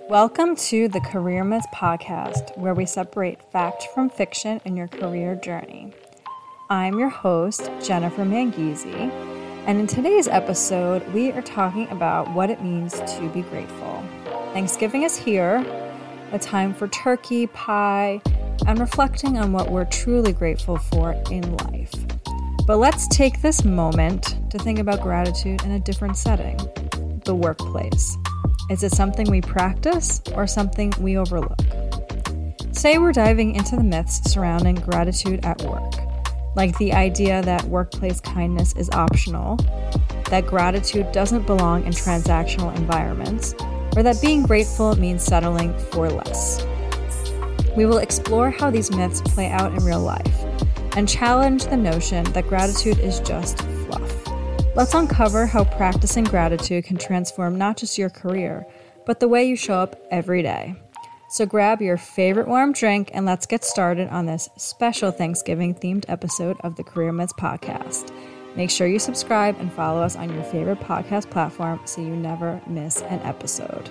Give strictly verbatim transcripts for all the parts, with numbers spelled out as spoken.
Welcome to the Career Myths podcast, where we separate fact from fiction in your career journey. I'm your host, Jennifer Manghese, and in today's episode, we are talking about what it means to be grateful. Thanksgiving is here, a time for turkey, pie, and reflecting on what we're truly grateful for in life. But let's take this moment to think about gratitude in a different setting, the workplace. Is it something we practice or something we overlook? Today we're diving into the myths surrounding gratitude at work, like the idea that workplace kindness is optional, that gratitude doesn't belong in transactional environments, or that being grateful means settling for less. We will explore how these myths play out in real life and challenge the notion that gratitude is just fluff. Let's uncover how practicing gratitude can transform not just your career, but the way you show up every day. So grab your favorite warm drink and let's get started on this special Thanksgiving-themed episode of the Career Myths podcast. Make sure you subscribe and follow us on your favorite podcast platform so you never miss an episode.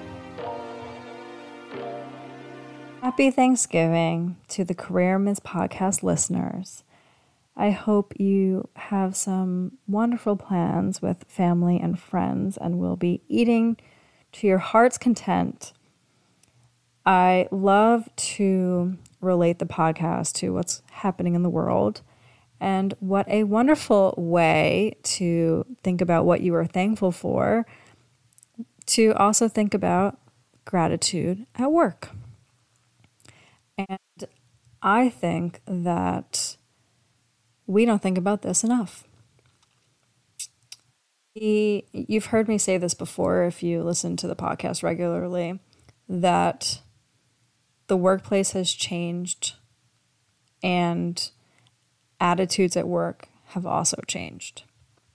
Happy Thanksgiving to the Career Myths podcast listeners. I hope you have some wonderful plans with family and friends and will be eating to your heart's content. I love to relate the podcast to what's happening in the world, and what a wonderful way to think about what you are thankful for, to also think about gratitude at work. And I think that we don't think about this enough. The, you've heard me say this before if you listen to the podcast regularly, that the workplace has changed and attitudes at work have also changed.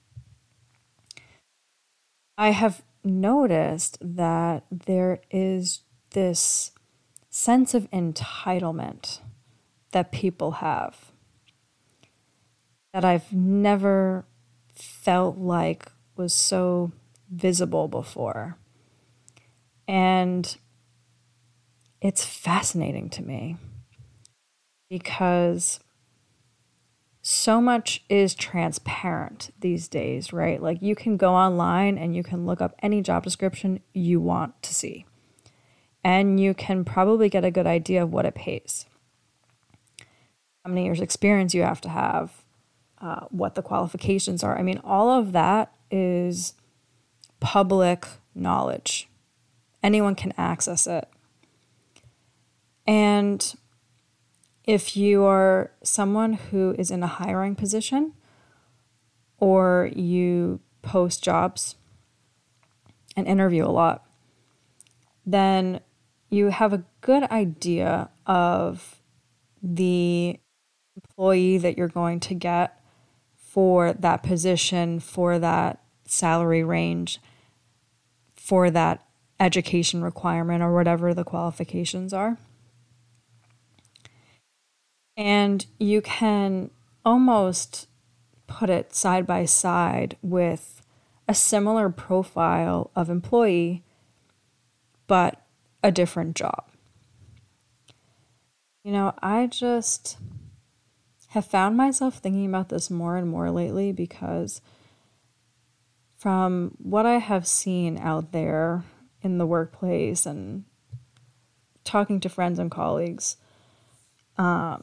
I have noticed that there is this sense of entitlement that people have that I've never felt like was so visible before. And it's fascinating to me because so much is transparent these days, right? Like you can go online and you can look up any job description you want to see. And you can probably get a good idea of what it pays, how many years experience you have to have, uh, what the qualifications are. I mean, all of that is public knowledge. Anyone can access it. And if you are someone who is in a hiring position or you post jobs and interview a lot, then you have a good idea of the employee that you're going to get for that position, for that salary range, for that education requirement or whatever the qualifications are. And you can almost put it side by side with a similar profile of employee, but a different job. You know, I just have found myself thinking about this more and more lately because from what I have seen out there in the workplace and talking to friends and colleagues, um,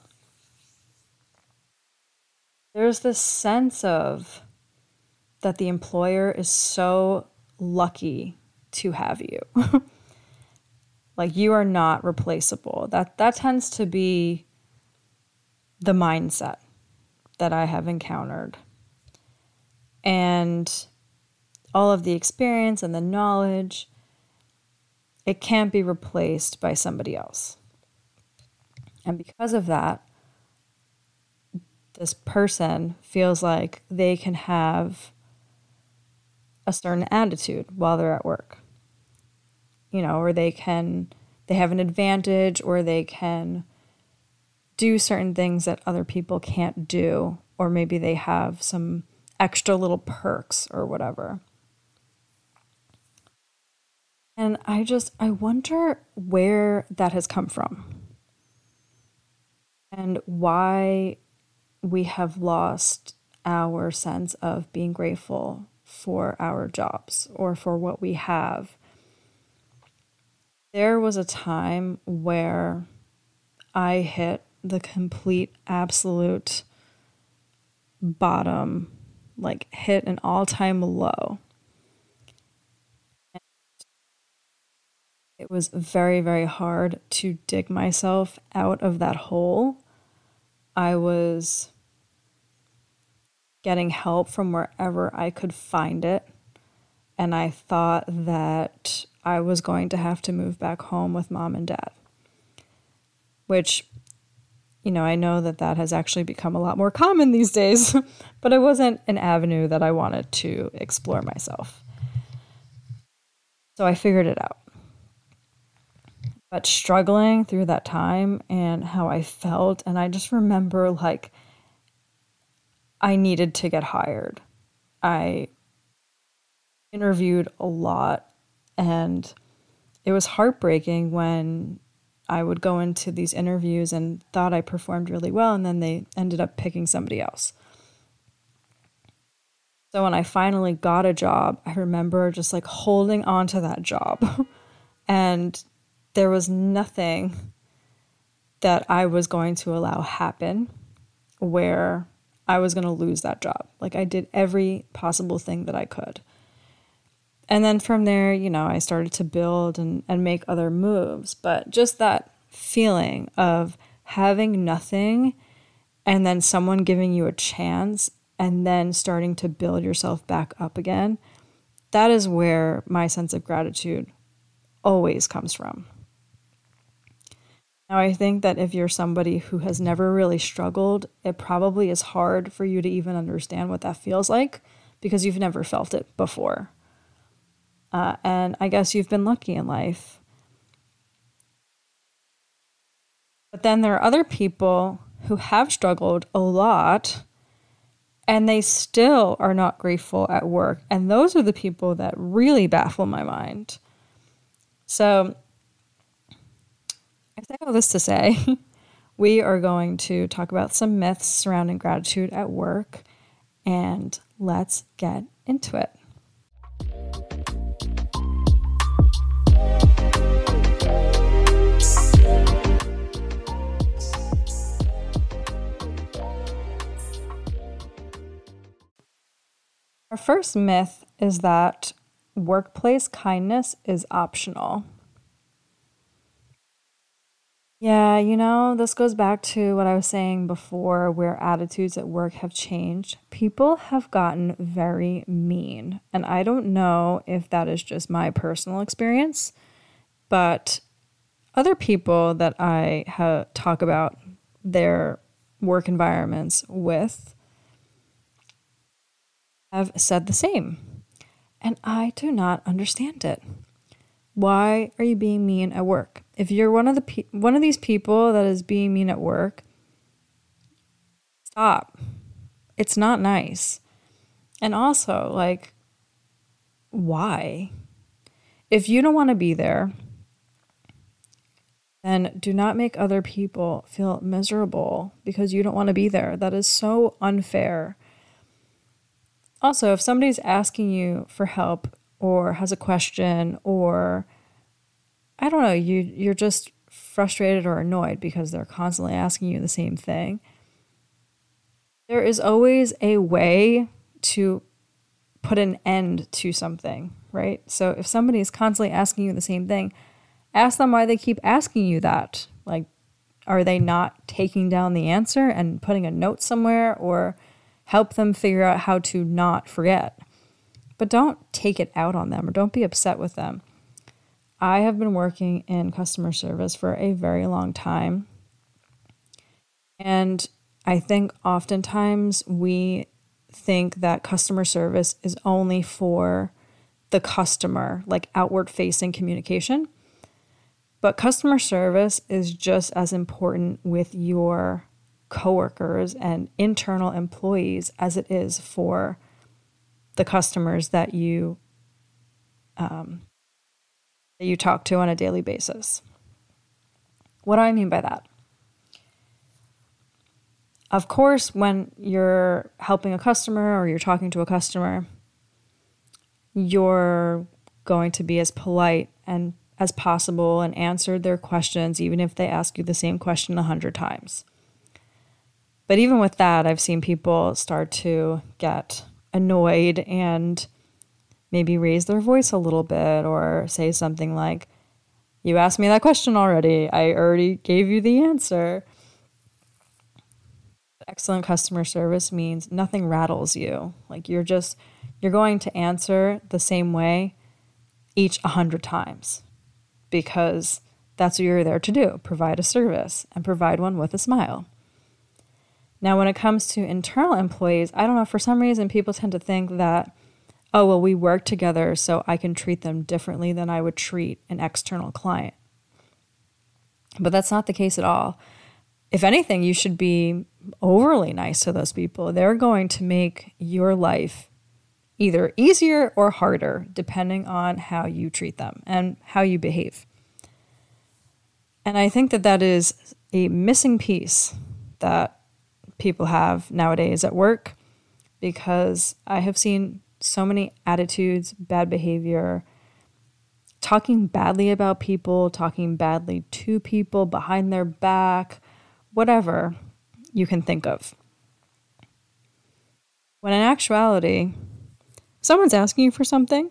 there's this sense of that the employer is so lucky to have you. Like you are not replaceable. That that tends to be the mindset that I have encountered. And all of the experience and the knowledge, it can't be replaced by somebody else. And because of that, this person feels like they can have a certain attitude while they're at work. You know, or they can, they have an advantage, or they can do certain things that other people can't do, or maybe they have some extra little perks or whatever. And I just, I wonder where that has come from and why we have lost our sense of being grateful for our jobs or for what we have. There was a time where I hit the complete, absolute bottom, like hit an all-time low. It was very, very hard to dig myself out of that hole. I was getting help from wherever I could find it. And I thought that I was going to have to move back home with mom and dad, which, you know, I know that that has actually become a lot more common these days, but it wasn't an avenue that I wanted to explore myself. So I figured it out. But struggling through that time and how I felt, and I just remember like I needed to get hired. I interviewed a lot, and it was heartbreaking when I would go into these interviews and thought I performed really well, and then they ended up picking somebody else. So when I finally got a job, I remember just like holding on to that job and there was nothing that I was going to allow happen where I was going to lose that job. Like I did every possible thing that I could. And then from there, you know, I started to build and, and make other moves. But just that feeling of having nothing and then someone giving you a chance and then starting to build yourself back up again, that is where my sense of gratitude always comes from. Now, I think that if you're somebody who has never really struggled, it probably is hard for you to even understand what that feels like because you've never felt it before. Uh, and I guess you've been lucky in life. But then there are other people who have struggled a lot and they still are not grateful at work. And those are the people that really baffle my mind. So I say all this to say, we are going to talk about some myths surrounding gratitude at work, and let's get into it. Our first myth is that workplace kindness is optional. Yeah, you know, this goes back to what I was saying before, where attitudes at work have changed. People have gotten very mean. And I don't know if that is just my personal experience, but other people that I ha- talk about their work environments with have said the same. And I do not understand it. Why are you being mean at work? If you're one of the pe- one of these people that is being mean at work, stop. It's not nice. And also, like, why? If you don't want to be there, then do not make other people feel miserable because you don't want to be there. That is so unfair. Also, if somebody's asking you for help or has a question, or I don't know, you, you're just frustrated or annoyed because they're constantly asking you the same thing, there is always a way to put an end to something, right? So if somebody is constantly asking you the same thing, ask them why they keep asking you that. Like, are they not taking down the answer and putting a note somewhere, or help them figure out how to not forget? But don't take it out on them or don't be upset with them. I have been working in customer service for a very long time. And I think oftentimes we think that customer service is only for the customer, like outward facing communication. But customer service is just as important with your coworkers and internal employees as it is for the customers that you um, that you talk to on a daily basis. What do I mean by that? Of course, when you're helping a customer or you're talking to a customer, you're going to be as polite and as possible and answer their questions, even if they ask you the same question a hundred times. But even with that, I've seen people start to get annoyed and maybe raise their voice a little bit or say something like, "You asked me that question already. I already gave you the answer." Excellent customer service means nothing rattles you. Like you're just, you're going to answer the same way each a hundred times because that's what you're there to do, provide a service and provide one with a smile. Now, when it comes to internal employees, I don't know, for some reason, people tend to think that, oh, well, we work together, so I can treat them differently than I would treat an external client. But that's not the case at all. If anything, you should be overly nice to those people. They're going to make your life either easier or harder, depending on how you treat them and how you behave. And I think that that is a missing piece that people have nowadays at work, because I have seen so many attitudes, bad behavior, talking badly about people, talking badly to people behind their back, whatever you can think of. When in actuality, someone's asking you for something,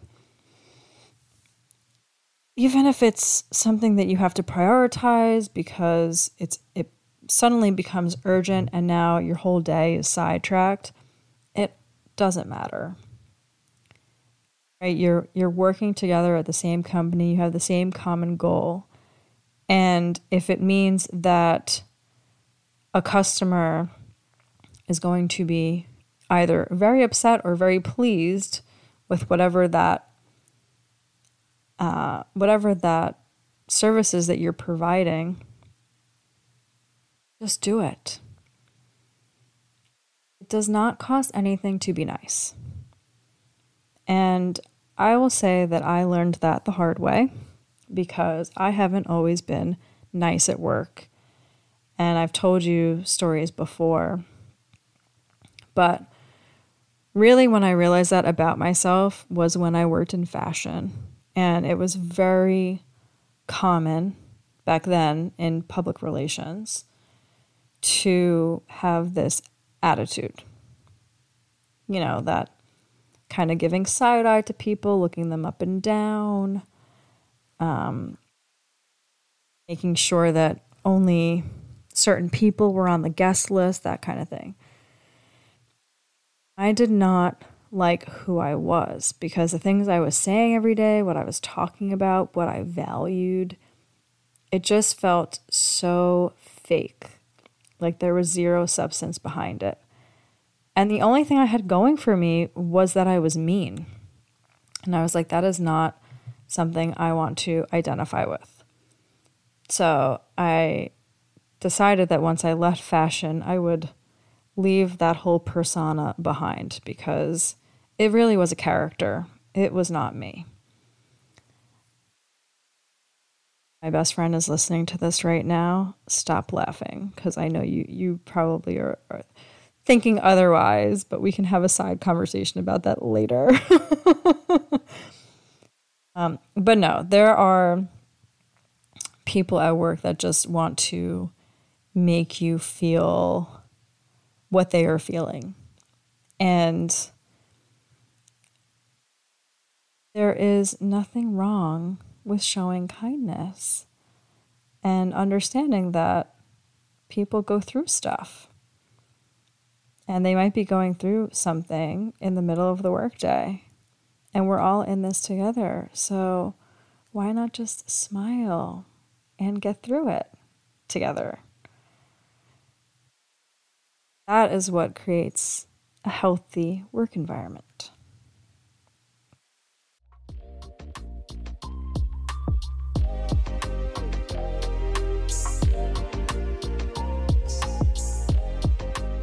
even if it's something that you have to prioritize because it's it suddenly becomes urgent and now your whole day is sidetracked, it doesn't matter. Right? You're you're working together at the same company, you have the same common goal. And if it means that a customer is going to be either very upset or very pleased with whatever that uh, whatever that services that you're providing, just do it. It does not cost anything to be nice. And I will say that I learned that the hard way because I haven't always been nice at work. And I've told you stories before. But really, when I realized that about myself was when I worked in fashion. And it was very common back then in public relations to have this attitude. You know, that kind of giving side eye to people, looking them up and down, um, making sure that only certain people were on the guest list, that kind of thing. I did not like who I was because the things I was saying every day, what I was talking about, what I valued, it just felt so fake. Like there was zero substance behind it. And the only thing I had going for me was that I was mean. And I was like, that is not something I want to identify with. So I decided that once I left fashion, I would leave that whole persona behind because it really was a character. It was not me. My best friend is listening to this right now. Stop laughing because I know you you probably are, are thinking otherwise, but we can have a side conversation about that later. um, but no, there are people at work that just want to make you feel what they are feeling. And there is nothing wrong with showing kindness and understanding that people go through stuff. And they might be going through something in the middle of the workday. And we're all in this together. So why not just smile and get through it together? That is what creates a healthy work environment.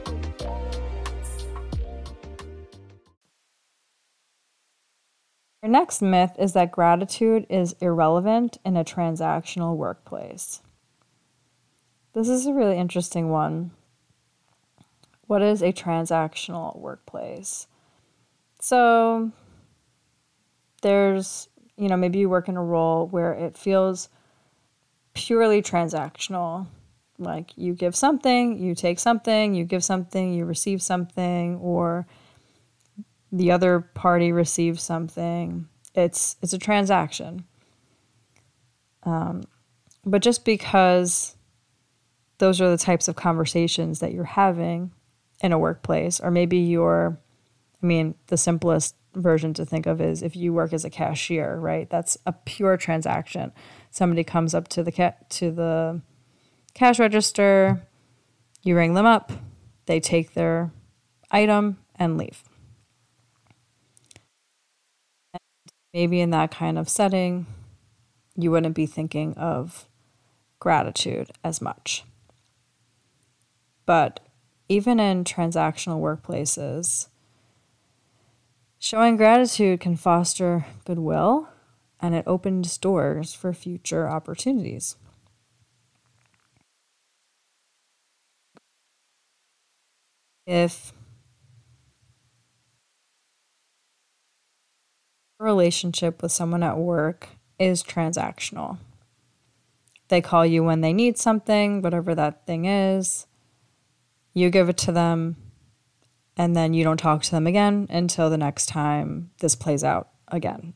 Our next myth is that gratitude is irrelevant in a transactional workplace. This is a really interesting one. What is a transactional workplace? So there's, you know, maybe you work in a role where it feels purely transactional. Like you give something, you take something, you give something, you receive something, or the other party receives something. It's it's a transaction. Um, but just because those are the types of conversations that you're having in a workplace, or maybe you're, I mean, the simplest version to think of is if you work as a cashier, right? That's a pure transaction. Somebody comes up to the ca- to the cash register, you ring them up, they take their item and leave. And maybe in that kind of setting, you wouldn't be thinking of gratitude as much. But even in transactional workplaces, showing gratitude can foster goodwill, and it opens doors for future opportunities. If a relationship with someone at work is transactional, they call you when they need something, whatever that thing is, you give it to them, and then you don't talk to them again until the next time this plays out again.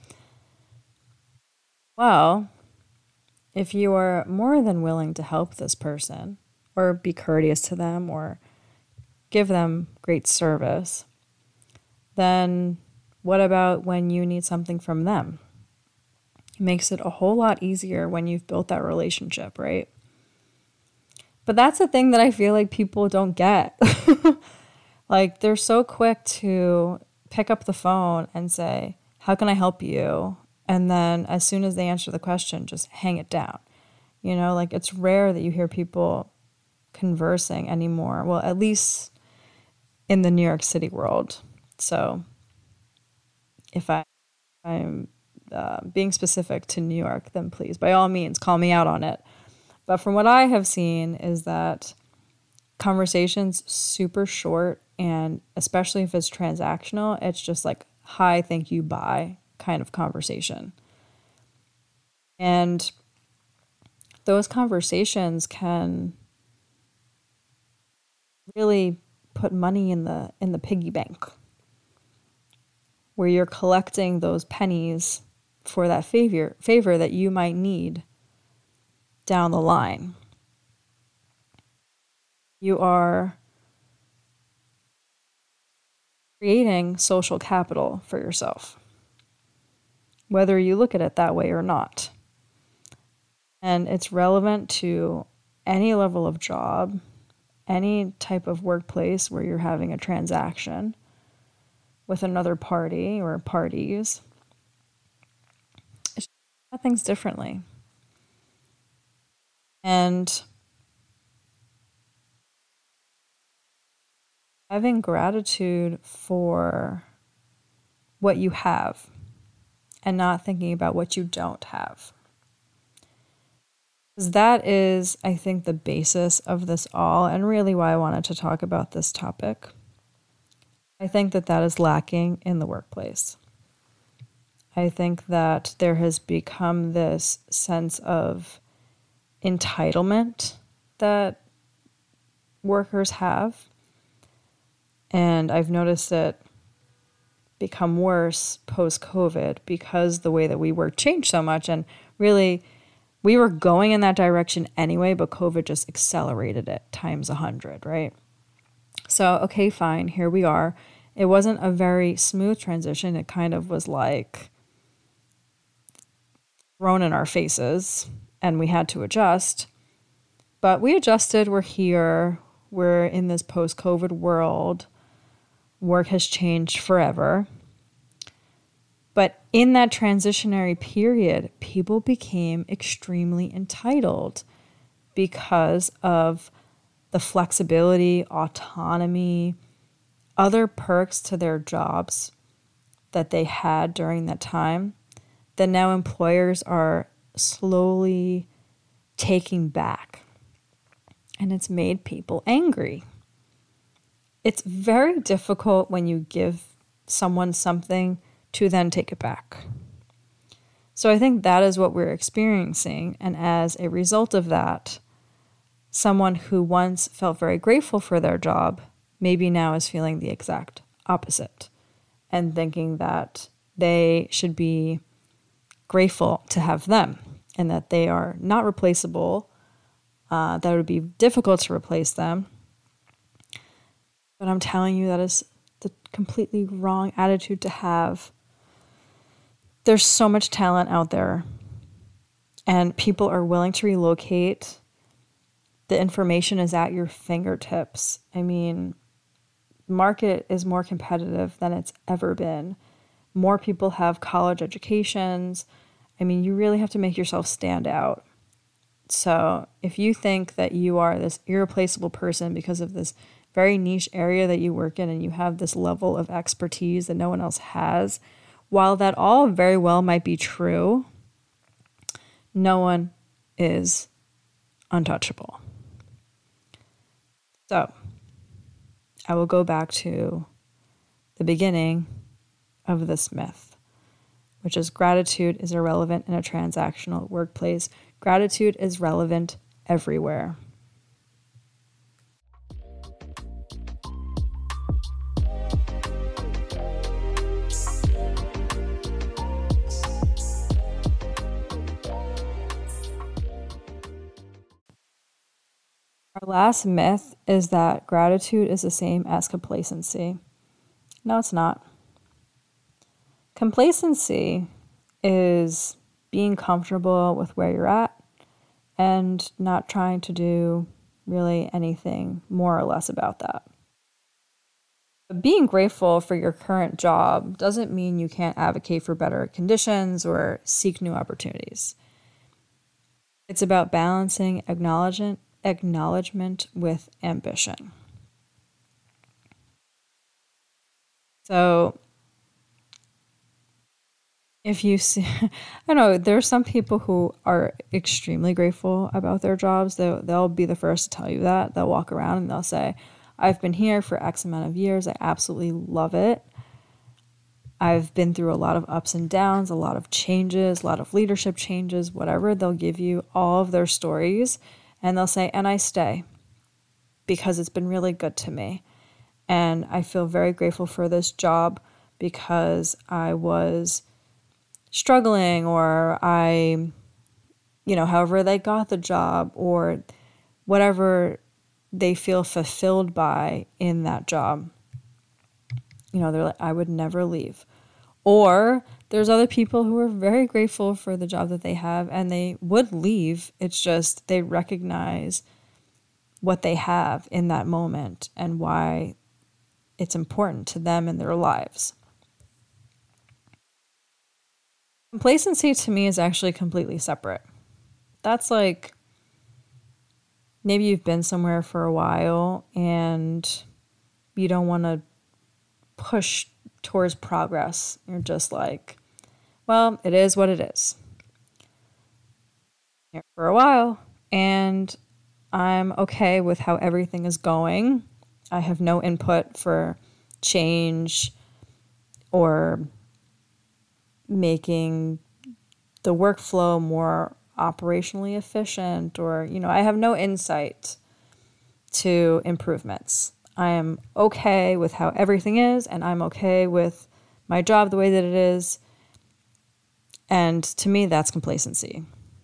Well, if you are more than willing to help this person, or be courteous to them, or give them great service, then what about when you need something from them? It makes it a whole lot easier when you've built that relationship, right? But that's the thing that I feel like people don't get. Like, they're so quick to pick up the phone and say, how can I help you? And then as soon as they answer the question, just hang it down. You know, like, it's rare that you hear people conversing anymore. Well, at least in the New York City world. So if I, I'm uh, being specific to New York, then please, by all means, call me out on it. But from what I have seen is that conversations super short, and especially if it's transactional, it's just like, hi, thank you, bye kind of conversation. And those conversations can really put money in the in the piggy bank, where you're collecting those pennies for that favor favor that you might need down the line. You are creating social capital for yourself, whether you look at it that way or not. And it's relevant to any level of job, any type of workplace where you're having a transaction with another party or parties. It's just things differently. And having gratitude for what you have and not thinking about what you don't have. Because that is, I think, the basis of this all, and really why I wanted to talk about this topic. I think that that is lacking in the workplace. I think that there has become this sense of entitlement that workers have. And I've noticed it become worse post-COVID because the way that we work changed so much. And really, we were going in that direction anyway, but COVID just accelerated it times a hundred, right? So, okay, fine, here we are. It wasn't a very smooth transition. It kind of was like thrown in our faces, and we had to adjust. But we adjusted. We're here. We're in this post-COVID world. Work has changed forever. But in that transitionary period, people became extremely entitled because of the flexibility, autonomy, other perks to their jobs that they had during that time that now employers are slowly taking back. And it's made people angry. It's very difficult when you give someone something to then take it back. So I think that is what we're experiencing. And as a result of that, someone who once felt very grateful for their job maybe now is feeling the exact opposite and thinking that they should be grateful to have them and that they are not replaceable, uh, that it would be difficult to replace them. But I'm telling you, that is the completely wrong attitude to have. There's so much talent out there, and people are willing to relocate. The information is at your fingertips. I mean, the market is more competitive than it's ever been. More people have college educations. I mean, you really have to make yourself stand out. So if you think that you are this irreplaceable person because of this very niche area that you work in and you have this level of expertise that no one else has, while that all very well might be true, no one is untouchable. So I will go back to the beginning of this myth, which is gratitude is irrelevant in a transactional workplace. Gratitude is relevant everywhere. Our last myth is that gratitude is the same as complacency. No, it's not. Complacency is being comfortable with where you're at and not trying to do really anything more or less about that. But being grateful for your current job doesn't mean you can't advocate for better conditions or seek new opportunities. It's about balancing acknowledgement acknowledgement with ambition. So if you see, I don't know, there's some people who are extremely grateful about their jobs. They'll, they'll be the first to tell you that. They'll walk around and they'll say, I've been here for X amount of years. I absolutely love it. I've been through a lot of ups and downs, a lot of changes, a lot of leadership changes, whatever. They'll give you all of their stories. And they'll say, and I stay because it's been really good to me. And I feel very grateful for this job because I was struggling or I, you know, however they got the job or whatever they feel fulfilled by in that job. You know, they're like, I would never leave. Or there's other people who are very grateful for the job that they have and they would leave. It's just they recognize what they have in that moment and why it's important to them in their lives. Complacency to me is actually completely separate. That's like maybe you've been somewhere for a while and you don't want to push towards progress. You're just like, well, it is what it is. Here for a while, and I'm okay with how everything is going. I have no input for change or making the workflow more operationally efficient, or, you know, I have no insight to improvements. I am okay with how everything is, and I'm okay with my job the way that it is. And to me, that's complacency.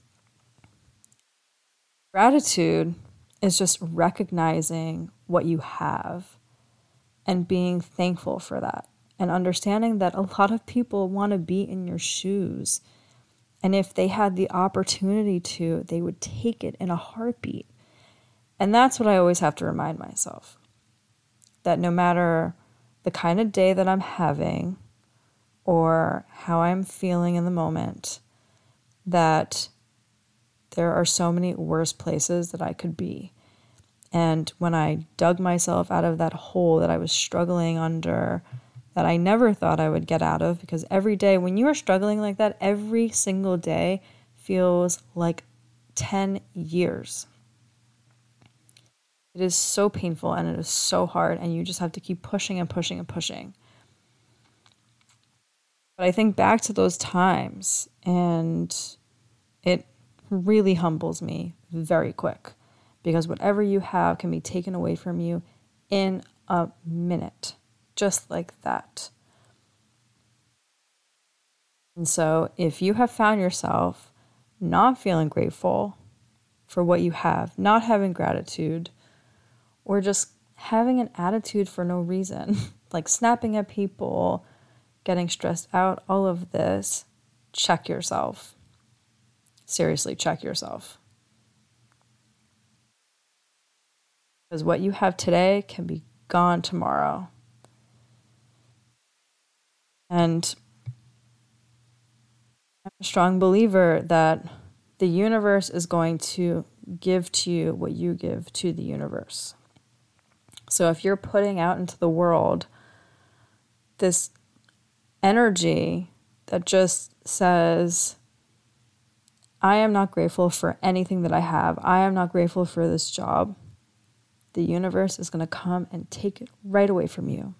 Gratitude is just recognizing what you have and being thankful for that and understanding that a lot of people want to be in your shoes. And if they had the opportunity to, they would take it in a heartbeat. And that's what I always have to remind myself. That no matter the kind of day that I'm having or how I'm feeling in the moment, that there are so many worse places that I could be. And when I dug myself out of that hole that I was struggling under that I never thought I would get out of, because every day when you are struggling like that, every single day feels like ten years. It is so painful and it is so hard, and you just have to keep pushing and pushing and pushing. But I think back to those times and it really humbles me very quick, because whatever you have can be taken away from you in a minute, just like that. And so if you have found yourself not feeling grateful for what you have, not having gratitude, or just having an attitude for no reason, like snapping at people, getting stressed out, all of this, check yourself. Seriously, check yourself. Because what you have today can be gone tomorrow. And I'm a strong believer that the universe is going to give to you what you give to the universe. So if you're putting out into the world this energy that just says, I am not grateful for anything that I have, I am not grateful for this job, the universe is going to come and take it right away from you.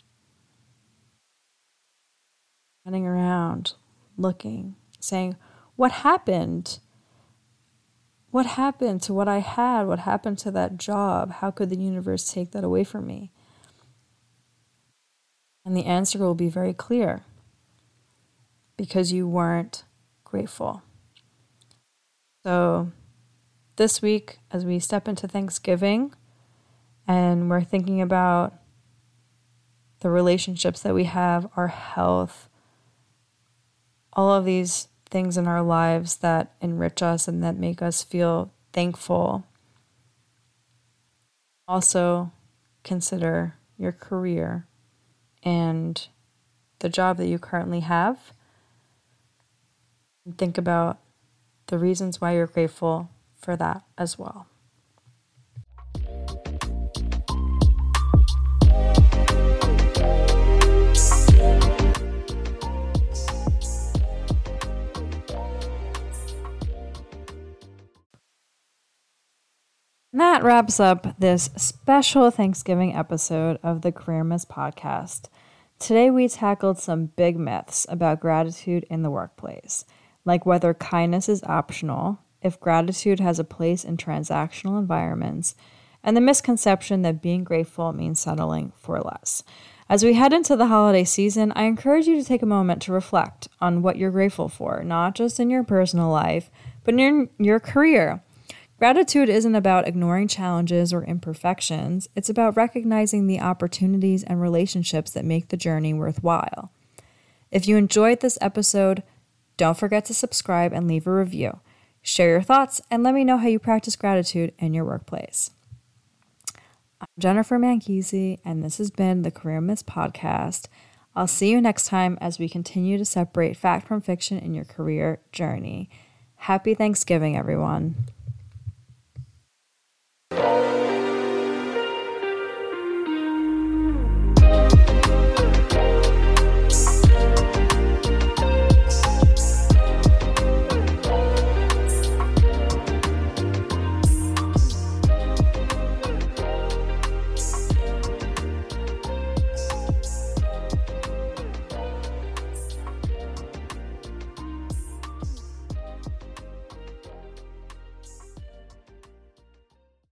Running around, looking, saying, what happened? What happened to what I had? What happened to that job? How could the universe take that away from me? And the answer will be very clear. Because you weren't grateful. So this week, as we step into Thanksgiving, and we're thinking about the relationships that we have, our health, all of these things in our lives that enrich us and that make us feel thankful. Also, consider your career and the job that you currently have. And think about the reasons why you're grateful for that as well. That wraps up this special Thanksgiving episode of the Career Myths podcast. Today we tackled some big myths about gratitude in the workplace, like whether kindness is optional, if gratitude has a place in transactional environments, and the misconception that being grateful means settling for less. As we head into the holiday season, I encourage you to take a moment to reflect on what you're grateful for, not just in your personal life, but in your career. Gratitude isn't about ignoring challenges or imperfections. It's about recognizing the opportunities and relationships that make the journey worthwhile. If you enjoyed this episode, don't forget to subscribe and leave a review. Share your thoughts and let me know how you practice gratitude in your workplace. I'm Jennifer Manchese, and this has been the Career Myths podcast. I'll see you next time as we continue to separate fact from fiction in your career journey. Happy Thanksgiving, everyone.